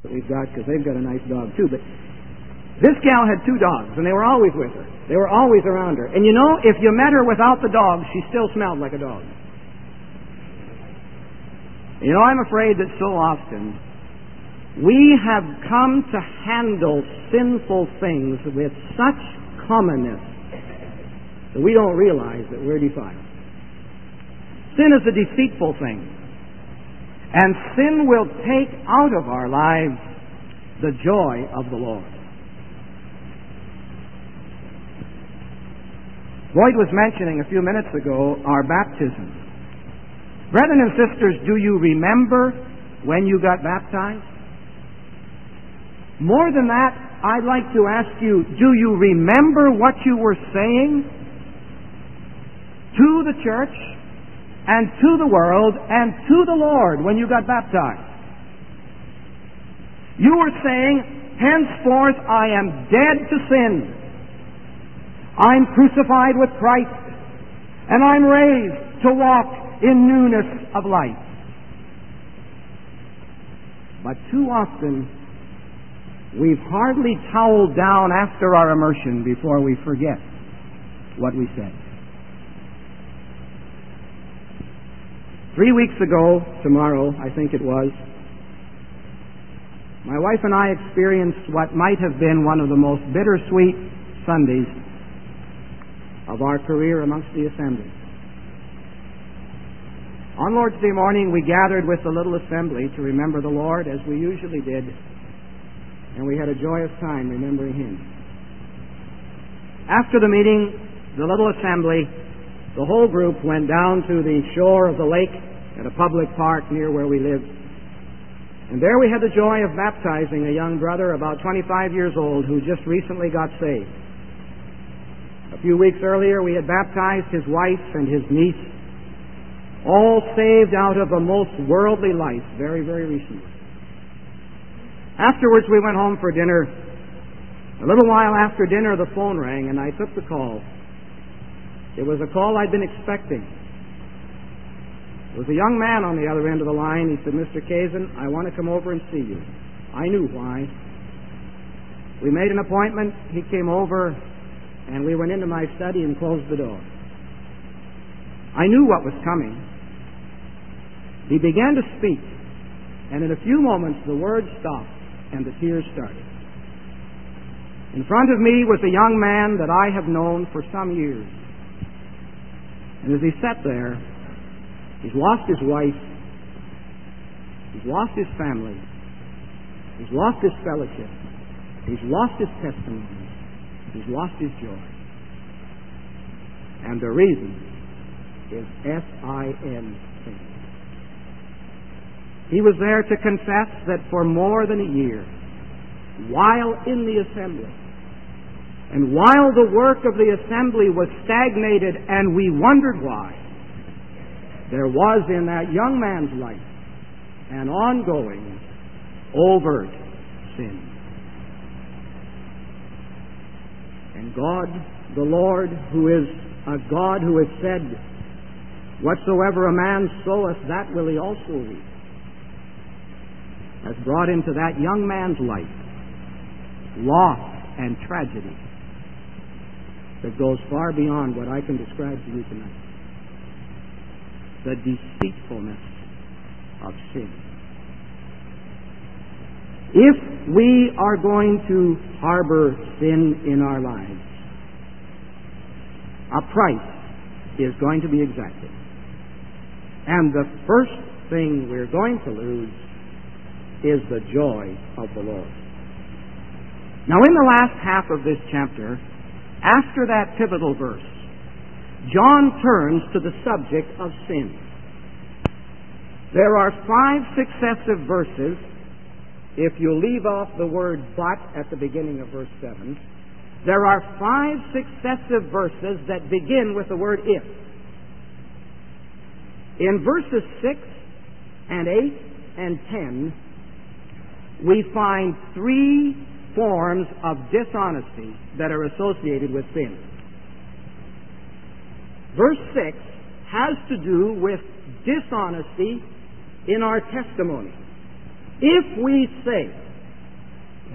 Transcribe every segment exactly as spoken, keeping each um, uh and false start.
that we've got, because they've got a nice dog too. But this gal had two dogs, and they were always with her. They were always around her. And you know, if you met her without the dog, she still smelled like a dog. You know, I'm afraid that so often we have come to handle sinful things with such commonness that we don't realize that we're defiled. Sin is a deceitful thing, and sin will take out of our lives the joy of the Lord. Lloyd was mentioning a few minutes ago our baptism. Brethren and sisters, do you remember when you got baptized? More than that, I'd like to ask you, do you remember what you were saying to the church and to the world and to the Lord when you got baptized? You were saying, henceforth I am dead to sin. I'm crucified with Christ, and I'm raised to walk in newness of life. But too often, we've hardly toweled down after our immersion before we forget what we said. Three weeks ago, tomorrow, I think it was, my wife and I experienced what might have been one of the most bittersweet Sundays of our career amongst the assembly. On Lord's Day morning, we gathered with the little assembly to remember the Lord, as we usually did, and we had a joyous time remembering Him. After the meeting, the little assembly, the whole group went down to the shore of the lake at a public park near where we lived. And there we had the joy of baptizing a young brother about twenty-five years old who just recently got saved. A few weeks earlier, we had baptized his wife and his niece, all saved out of a most worldly life very, very recently. Afterwards, we went home for dinner. A little while after dinner, the phone rang, and I took the call. It was a call I'd been expecting. There was a young man on the other end of the line. He said, Mister Kazin, I want to come over and see you. I knew why. We made an appointment. He came over, and we went into my study and closed the door. I knew what was coming. He began to speak, and in a few moments the words stopped and the tears started. In front of me was a young man that I have known for some years. And as he sat there, he's lost his wife, he's lost his family, he's lost his fellowship, he's lost his testimony, he's lost his joy. And the reason is S I N. He was there to confess that for more than a year, while in the assembly, and while the work of the assembly was stagnated and we wondered why, there was in that young man's life an ongoing, overt sin. And God, the Lord, who is a God who has said, whatsoever a man soweth, that will he also reap, has brought into that young man's life loss and tragedy that goes far beyond what I can describe to you tonight. The deceitfulness of sin. If we are going to harbor sin in our lives, a price is going to be exacted. And the first thing we're going to lose is the joy of the Lord. Now, in the last half of this chapter, after that pivotal verse, John turns to the subject of sin. There are five successive verses. If you leave off the word but at the beginning of verse seven, there are five successive verses that begin with the word if. In verses six and eight and ten, we find three forms of dishonesty that are associated with sin. Verse six has to do with dishonesty in our testimony. If we say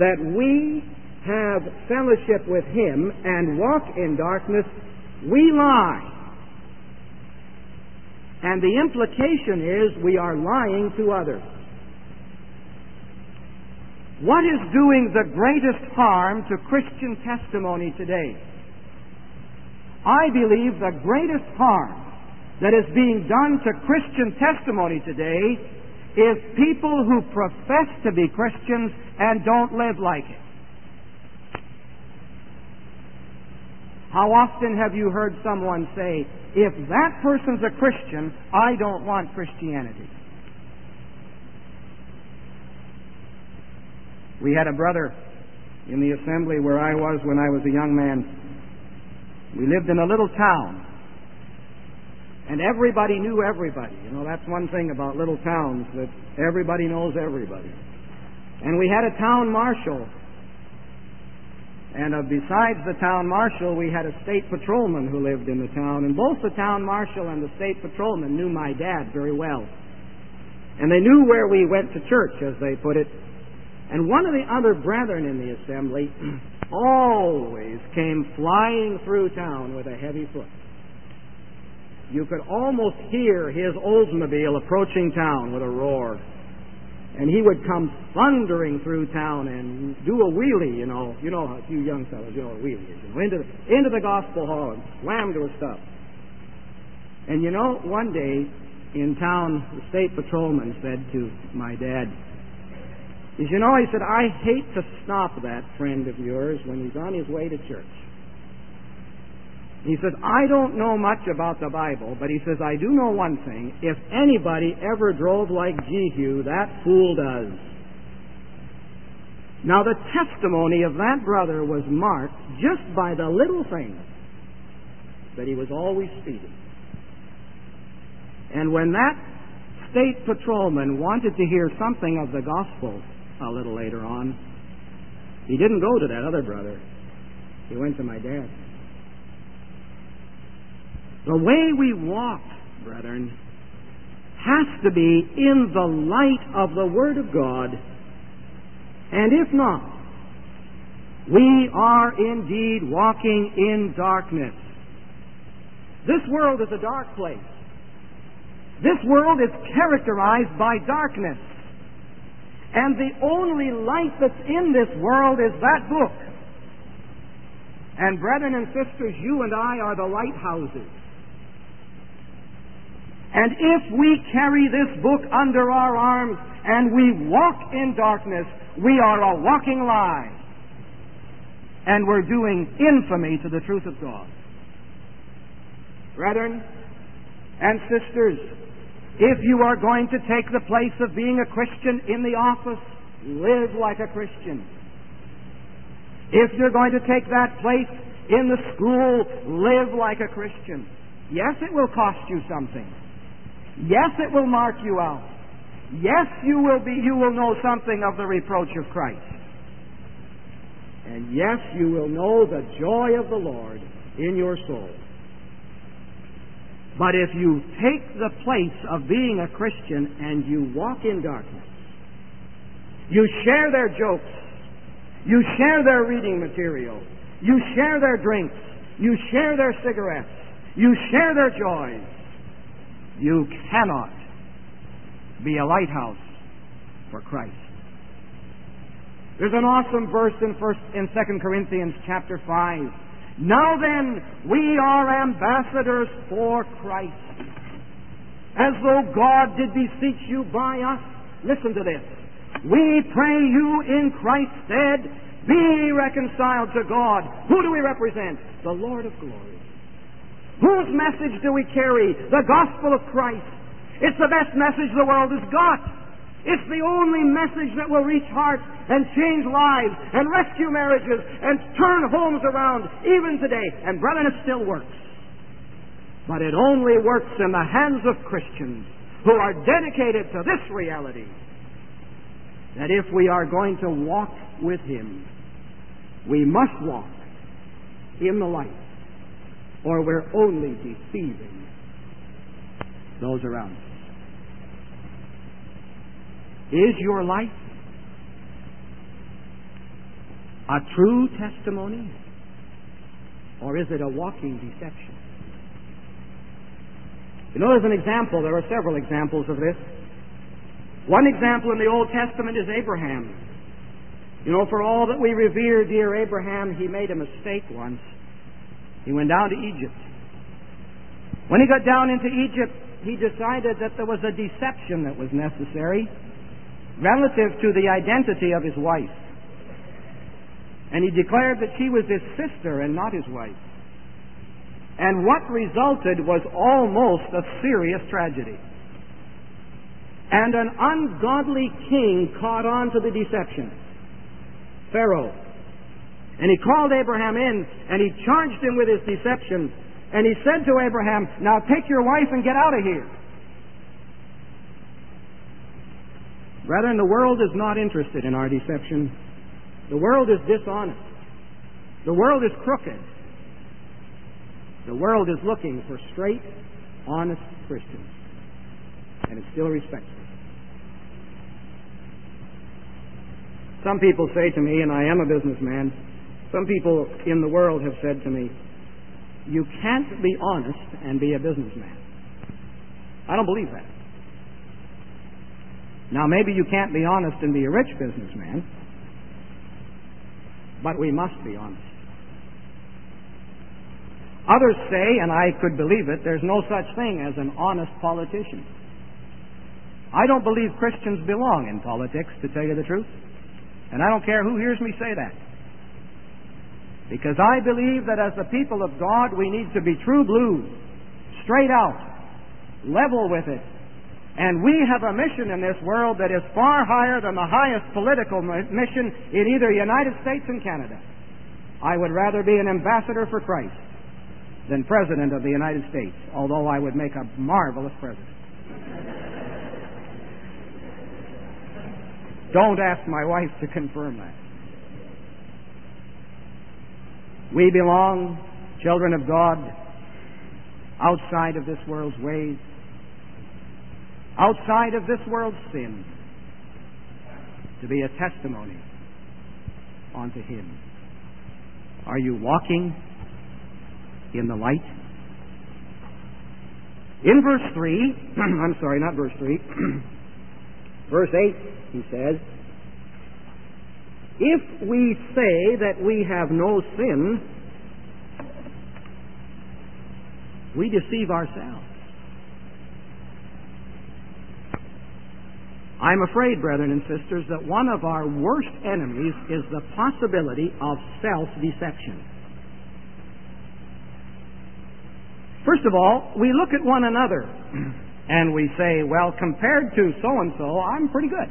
that we have fellowship with Him and walk in darkness, we lie. And the implication is we are lying to others. What is doing the greatest harm to Christian testimony today? I believe the greatest harm that is being done to Christian testimony today is people who profess to be Christians and don't live like it. How often have you heard someone say, if that person's a Christian, I don't want Christianity? We had a brother in the assembly where I was when I was a young man. We lived in a little town, and everybody knew everybody. You know, that's one thing about little towns, that everybody knows everybody. And we had a town marshal. And uh, besides the town marshal, we had a state patrolman who lived in the town. And both the town marshal and the state patrolman knew my dad very well. And they knew where we went to church, as they put it. And one of the other brethren in the assembly always came flying through town with a heavy foot. You could almost hear his Oldsmobile approaching town with a roar. And he would come thundering through town and do a wheelie, you know. You know how you young fellows, you know what a wheelie is. You know, into the, into the gospel hall and slam to his stuff. And you know, one day in town, the state patrolman said to my dad, he said, you know, he said, I hate to stop that friend of yours when he's on his way to church. He says, I don't know much about the Bible, but he says, I do know one thing. If anybody ever drove like Jehu, that fool does. Now, the testimony of that brother was marked just by the little thing that he was always speeding. And when that state patrolman wanted to hear something of the gospel a little later on, he didn't go to that other brother. He went to my dad. The way we walk, brethren, has to be in the light of the Word of God. And if not, we are indeed walking in darkness. This world is a dark place. This world is characterized by darkness. And the only light that's in this world is that book. And brethren and sisters, you and I are the lighthouses. And if we carry this book under our arms and we walk in darkness, we are a walking lie. And we're doing infamy to the truth of God. Brethren and sisters, if you are going to take the place of being a Christian in the office, live like a Christian. If you're going to take that place in the school, live like a Christian. Yes, it will cost you something. Yes, it will mark you out. Yes, you will be, you will know something of the reproach of Christ. And yes, you will know the joy of the Lord in your soul. But if you take the place of being a Christian and you walk in darkness, you share their jokes, you share their reading material, you share their drinks, you share their cigarettes, you share their joys, you cannot be a lighthouse for Christ. There's an awesome verse in first in Second Corinthians chapter five. Now then, we are ambassadors for Christ, as though God did beseech you by us. Listen to this. We pray you in Christ's stead, be reconciled to God. Who do we represent? The Lord of glory. Whose message do we carry? The gospel of Christ. It's the best message the world has got. It's the only message that will reach hearts and change lives and rescue marriages and turn homes around even today. And brethren, it still works. But it only works in the hands of Christians who are dedicated to this reality, that if we are going to walk with Him, we must walk in the light, or we're only deceiving those around us. Is your life a true testimony? Or is it a walking deception? You know, there's an example. There are several examples of this. One example in the Old Testament is Abraham. You know, for all that we revere dear Abraham, he made a mistake once. He went down to Egypt. When he got down into Egypt, he decided that there was a deception that was necessary relative to the identity of his wife. And he declared that she was his sister and not his wife. And what resulted was almost a serious tragedy. And an ungodly king caught on to the deception, Pharaoh. And he called Abraham in, and he charged him with his deception. And he said to Abraham, now take your wife and get out of here. Brethren, the world is not interested in our deception. The world is dishonest. The world is crooked. The world is looking for straight, honest Christians. And it still respects them. Some people say to me, and I am a businessman, some people in the world have said to me, you can't be honest and be a businessman. I don't believe that. Now, maybe you can't be honest and be a rich businessman, but we must be honest. Others say, and I could believe it, there's no such thing as an honest politician. I don't believe Christians belong in politics, to tell you the truth. And I don't care who hears me say that. Because I believe that as the people of God, we need to be true blue, straight out, level with it. And we have a mission in this world that is far higher than the highest political mission in either the United States and Canada. I would rather be an ambassador for Christ than President of the United States, although I would make a marvelous president. Don't ask my wife to confirm that. We belong, children of God, outside of this world's ways, outside of this world's sin, to be a testimony unto Him. Are you walking in the light? In verse three, I'm sorry, not verse three, verse eight, he says, if we say that we have no sin, we deceive ourselves. I'm afraid, brethren and sisters, that one of our worst enemies is the possibility of self-deception. First of all, we look at one another and we say, well, compared to so-and-so, I'm pretty good.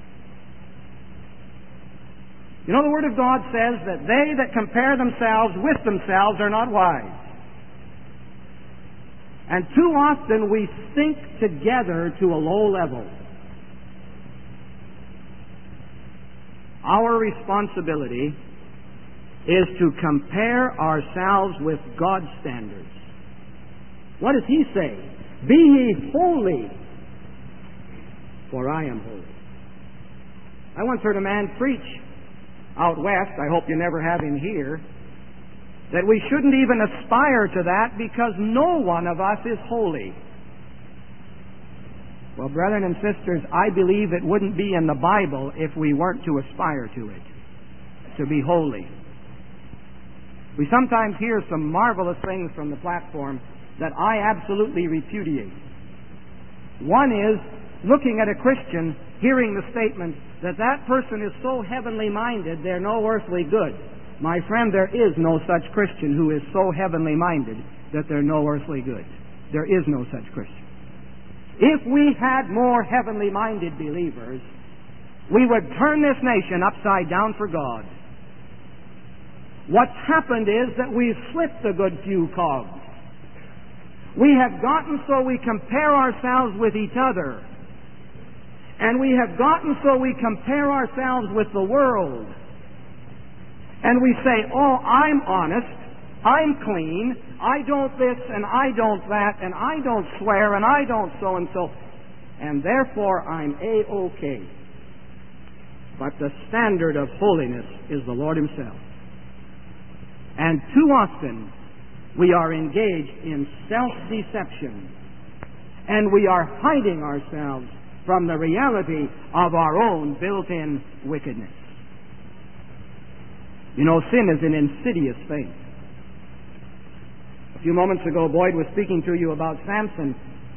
You know, the Word of God says that they that compare themselves with themselves are not wise. And too often we sink together to a low level. Our responsibility is to compare ourselves with God's standards. What does He say? Be ye holy, for I am holy. I once heard a man preach out west, I hope you never have him here, that we shouldn't even aspire to that because no one of us is holy. Well, brethren and sisters, I believe it wouldn't be in the Bible if we weren't to aspire to it, to be holy. We sometimes hear some marvelous things from the platform that I absolutely repudiate. One is looking at a Christian, hearing the statement that that person is so heavenly minded, they're no earthly good. My friend, there is no such Christian who is so heavenly minded that they're no earthly good. There is no such Christian. If we had more heavenly minded believers, we would turn this nation upside down for God. What's happened is that we've slipped a good few cogs. We have gotten so we compare ourselves with each other. And we have gotten so we compare ourselves with the world. And we say, oh, I'm honest, I'm clean, I don't this and I don't that, and I don't swear and I don't so and so, and therefore I'm A-OK. but the standard of holiness is the Lord Himself. And too often we are engaged in self-deception, and we are hiding ourselves from the reality of our own built-in wickedness. You know, sin is an insidious thing. A few moments ago, Boyd was speaking to you about Samson,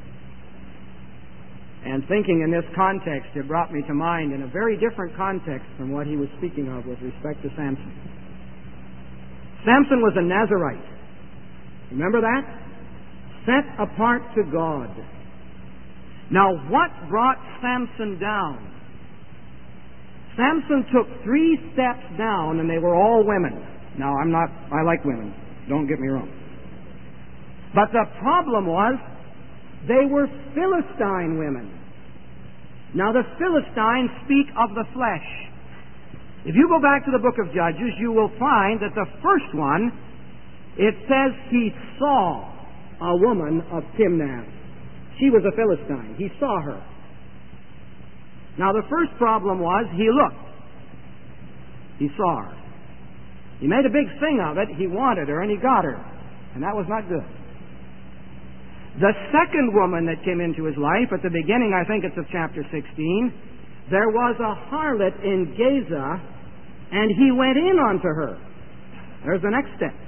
and thinking in this context, it brought me to mind in a very different context from what he was speaking of with respect to Samson. Samson was a Nazirite. Remember that? Set apart to God. Now, what brought Samson down? Samson took three steps down, and they were all women. Now, I'm not, I like women. Don't get me wrong. But the problem was, they were Philistine women. Now, the Philistines speak of the flesh. If you go back to the book of Judges, you will find that the first one, it says he saw a woman of Timnath. She was a Philistine. He saw her. Now, the first problem was he looked. He saw her. He made a big thing of it. He wanted her, and he got her. And that was not good. The second woman that came into his life, at the beginning, I think it's of chapter sixteen, there was a harlot in Gaza, and he went in onto her. There's the next step.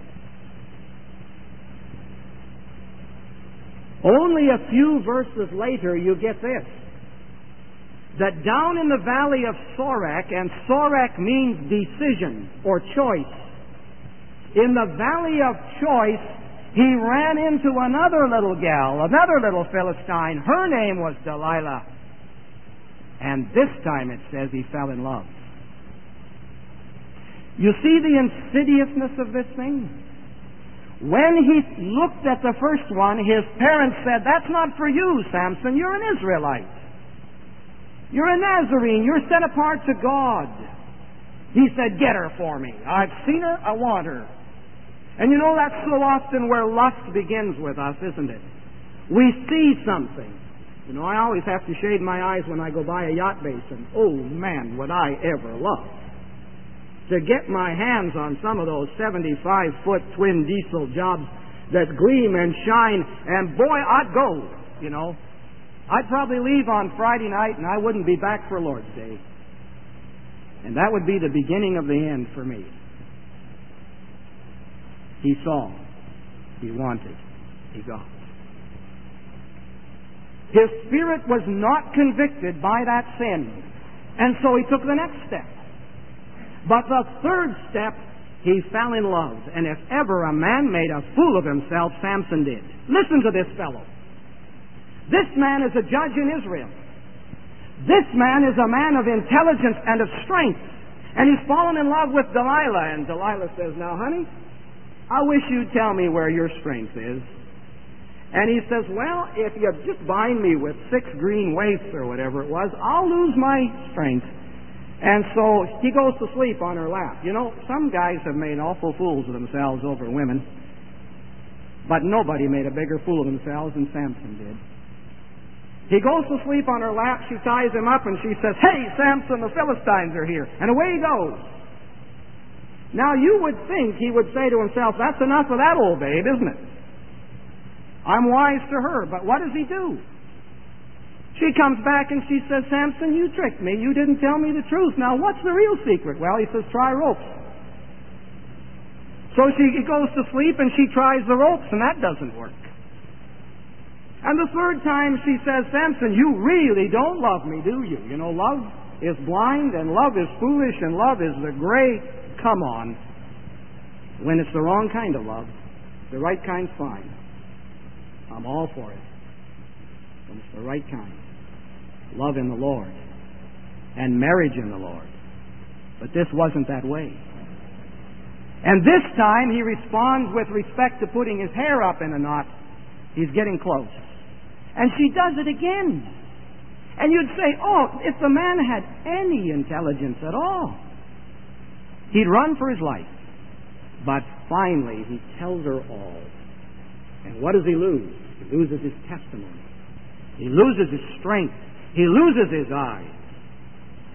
Only a few verses later, you get this. That down in the valley of Sorek, and Sorek means decision or choice. In the valley of choice, he ran into another little gal, another little Philistine. Her name was Delilah. And this time it says he fell in love. You see the insidiousness of this thing? When he looked at the first one, his parents said, "That's not for you, Samson. You're an Israelite. You're a Nazarene. You're set apart to God." He said, "Get her for me. I've seen her. I want her." And you know, that's so often where lust begins with us, isn't it? We see something. You know, I always have to shade my eyes when I go by a yacht basin. Oh, man, would I ever love to get my hands on some of those seventy-five foot twin diesel jobs that gleam and shine, and boy, I'd go, you know. I'd probably leave on Friday night, and I wouldn't be back for Lord's Day. And that would be the beginning of the end for me. He saw, he wanted, he got. His spirit was not convicted by that sin, and so he took the next step. But the third step, he fell in love. And if ever a man made a fool of himself, Samson did. Listen to this fellow. This man is a judge in Israel. This man is a man of intelligence and of strength. And he's fallen in love with Delilah. And Delilah says, "Now, honey, I wish you'd tell me where your strength is." And he says, "Well, if you just bind me with six green waifs or whatever it was, I'll lose my strength." And so he goes to sleep on her lap. You know, some guys have made awful fools of themselves over women, but nobody made a bigger fool of themselves than Samson did. He goes to sleep on her lap, she ties him up, and she says, "Hey, Samson, the Philistines are here." And away he goes. Now, you would think he would say to himself, "That's enough of that old babe, isn't it? I'm wise to her." But what does he do? She comes back and she says, "Samson, you tricked me. You didn't tell me the truth. Now, what's the real secret?" Well, he says, "Try ropes." So she he goes to sleep and she tries the ropes, and that doesn't work. And the third time she says, "Samson, you really don't love me, do you? You know, love is blind, and love is foolish, and love is the great come on." When it's the wrong kind of love, the right kind's fine. I'm all for it. When it's the right kind. Love in the Lord. And marriage in the Lord. But this wasn't that way. And this time he responds with respect to putting his hair up in a knot. He's getting close. And she does it again. And you'd say, oh, if the man had any intelligence at all, he'd run for his life. But finally, he tells her all. And what does he lose? He loses his testimony. He loses his strength. He loses his eyes.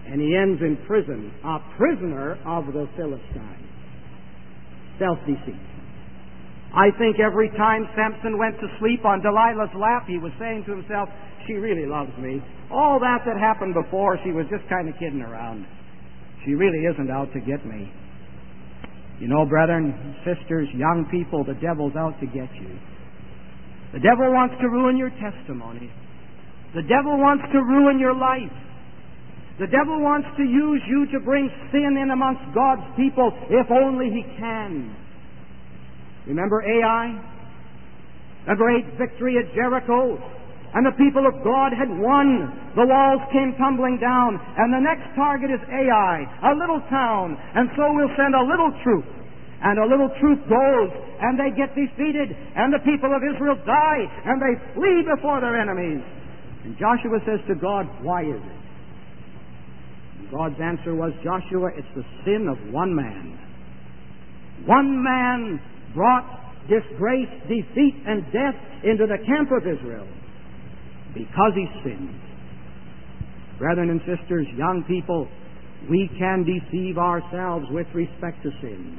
And he ends in prison, a prisoner of the Philistines. Self-deceit. I think every time Samson went to sleep on Delilah's lap, he was saying to himself, she really loves me. All that that happened before, she was just kind of kidding around. She really isn't out to get me. You know, brethren, sisters, young people, the devil's out to get you. The devil wants to ruin your testimony. The devil wants to ruin your life. The devil wants to use you to bring sin in amongst God's people, if only he can. Remember Ai? A great victory at Jericho. And the people of God had won. The walls came tumbling down. And the next target is Ai, a little town. And so we'll send a little troop. And a little troop goes. And they get defeated. And the people of Israel die. And they flee before their enemies. And Joshua says to God, why is it? And God's answer was, Joshua, it's the sin of one man. One man brought disgrace, defeat, and death into the camp of Israel because he sinned. Brethren and sisters, young people, we can deceive ourselves with respect to sin.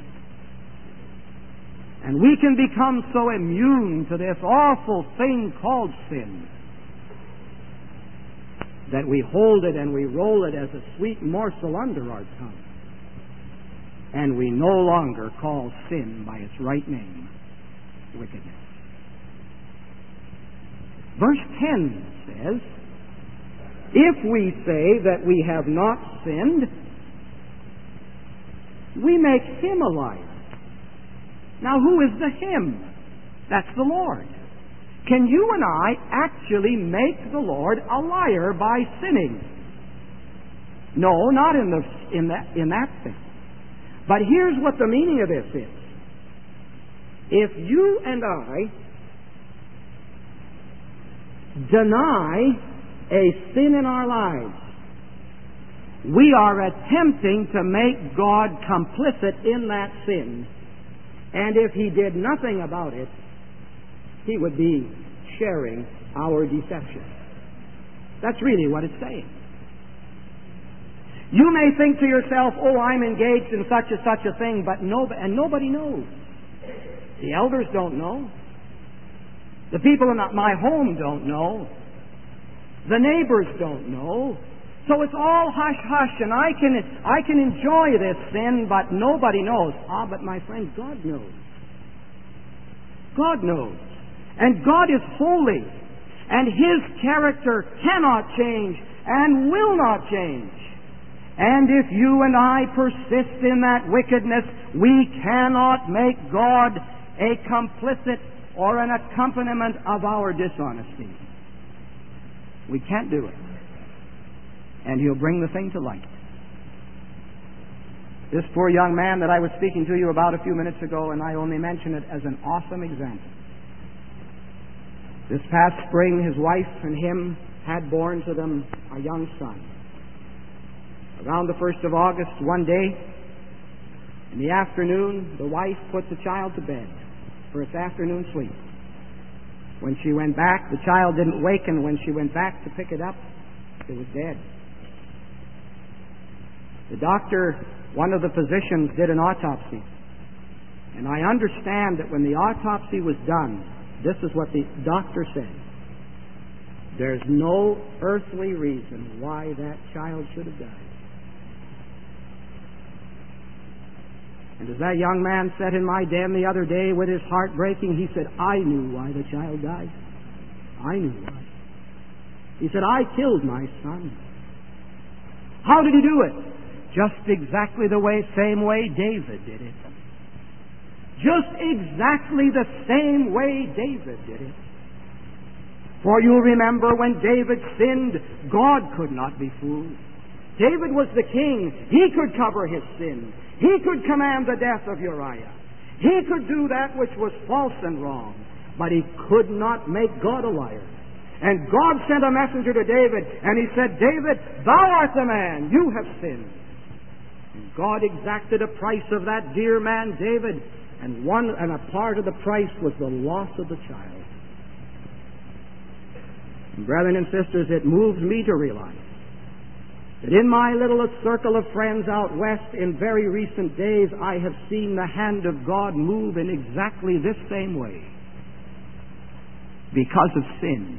And we can become so immune to this awful thing called sin that we hold it and we roll it as a sweet morsel under our tongue. And we no longer call sin by its right name, wickedness. Verse ten says, if we say that we have not sinned, we make him a liar. Now, who is the him? That's the Lord. Can you and I actually make the Lord a liar by sinning? No, not in, the, in, that, in that thing. But here's what the meaning of this is. If you and I deny a sin in our lives, we are attempting to make God complicit in that sin. And if he did nothing about it, he would be sharing our deception. That's really what it's saying. You may think to yourself, oh, I'm engaged in such and such a thing, but no, and nobody knows. The elders don't know. The people in my home don't know. The neighbors don't know. So it's all hush-hush, and I can, I can enjoy this sin, but nobody knows. Ah, but my friend, God knows. God knows. And God is holy, and his character cannot change and will not change. And if you and I persist in that wickedness, we cannot make God a complicit or an accompaniment of our dishonesty. We can't do it. And he'll bring the thing to light. This poor young man that I was speaking to you about a few minutes ago, and I only mention it as an awesome example. This past spring, his wife and him had born to them a young son. Around the first of August, one day, in the afternoon, the wife put the child to bed for its afternoon sleep. When she went back, the child didn't waken. When she went back to pick it up, it was dead. The doctor, one of the physicians, did an autopsy. And I understand that when the autopsy was done, this is what the doctor said. There's no earthly reason why that child should have died. And as that young man sat in my den the other day with his heart breaking, he said, I knew why the child died. I knew why. He said, I killed my son. How did he do it? Just exactly the way, same way David did it. Just exactly the same way David did it. For you'll remember when David sinned, God could not be fooled. David was the king. He could cover his sin. He could command the death of Uriah. He could do that which was false and wrong. But he could not make God a liar. And God sent a messenger to David, and he said, David, thou art the man. You have sinned. And God exacted a price of that dear man, David. And one and a part of the price was the loss of the child. And brethren and sisters, it moves me to realize that in my little circle of friends out west in very recent days, I have seen the hand of God move in exactly this same way because of sin.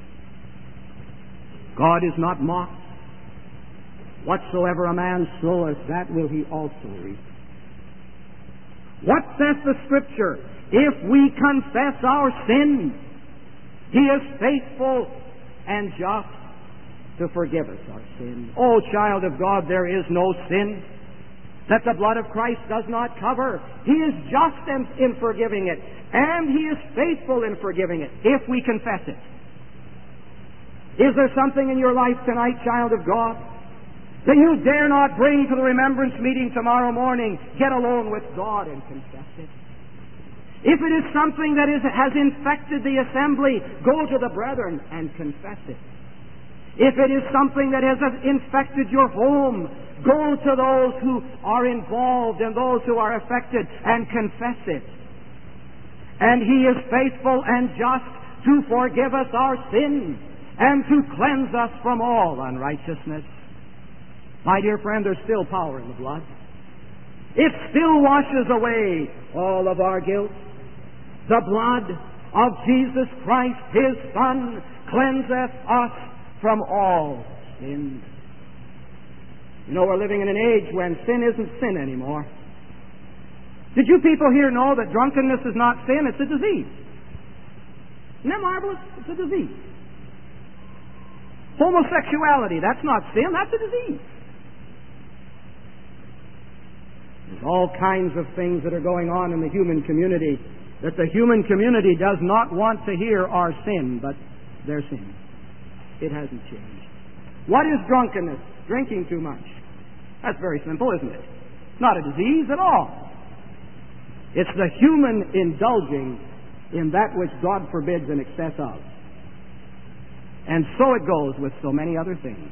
God is not mocked. Whatsoever a man soweth, that will he also reap. What saith the Scripture? If we confess our sin, He is faithful and just to forgive us our sin. Oh, child of God, there is no sin that the blood of Christ does not cover. He is just in, in forgiving it, and He is faithful in forgiving it, if we confess it. Is there something in your life tonight, child of God, that you dare not bring to the remembrance meeting tomorrow morning? Get alone with God and confess it. If it is something that is, has infected the assembly, go to the brethren and confess it. If it is something that has infected your home, go to those who are involved and those who are affected and confess it. And He is faithful and just to forgive us our sins and to cleanse us from all unrighteousness. My dear friend, there's still power in the blood. It still washes away all of our guilt. The blood of Jesus Christ, His Son, cleanseth us from all sin. You know, we're living in an age when sin isn't sin anymore. Did you people here know that drunkenness is not sin? It's a disease. Isn't that marvelous? It's a disease. Homosexuality, that's not sin, that's a disease. There's all kinds of things that are going on in the human community that the human community does not want to hear are sin, but they're sin. It hasn't changed. What is drunkenness? Drinking too much. That's very simple, isn't it? It's not a disease at all. It's the human indulging in that which God forbids in excess of. And so it goes with so many other things.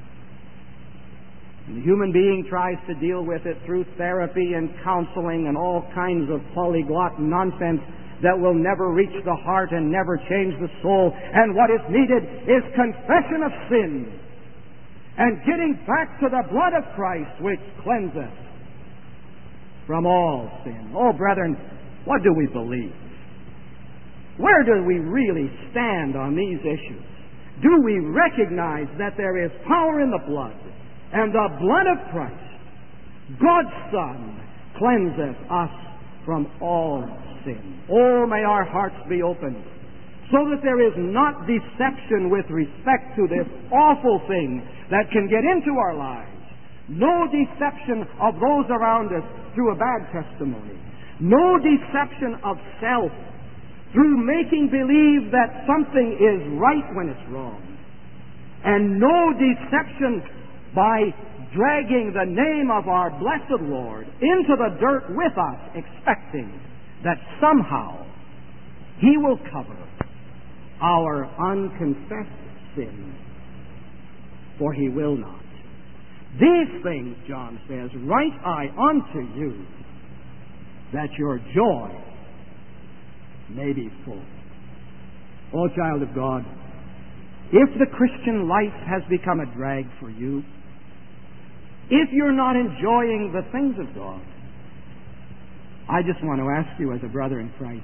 And the human being tries to deal with it through therapy and counseling and all kinds of polyglot nonsense that will never reach the heart and never change the soul. And what is needed is confession of sin and getting back to the blood of Christ, which cleanseth from all sin. Oh, brethren, what do we believe? Where do we really stand on these issues? Do we recognize that there is power in the blood, and the blood of Christ, God's Son, cleanseth us from all sin? Oh, may our hearts be opened so that there is not deception with respect to this awful thing that can get into our lives. No deception of those around us through a bad testimony. No deception of self through making believe that something is right when it's wrong. And no deception by dragging the name of our blessed Lord into the dirt with us, expecting that somehow He will cover our unconfessed sin, for He will not. These things, John says, write I unto you, that your joy may be full. Oh, child of God, if the Christian life has become a drag for you, if you're not enjoying the things of God, I just want to ask you as a brother in Christ,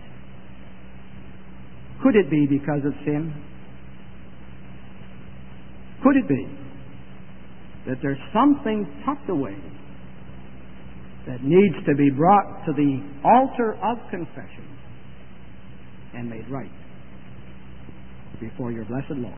could it be because of sin? Could it be that there's something tucked away that needs to be brought to the altar of confession and made right before your blessed Lord?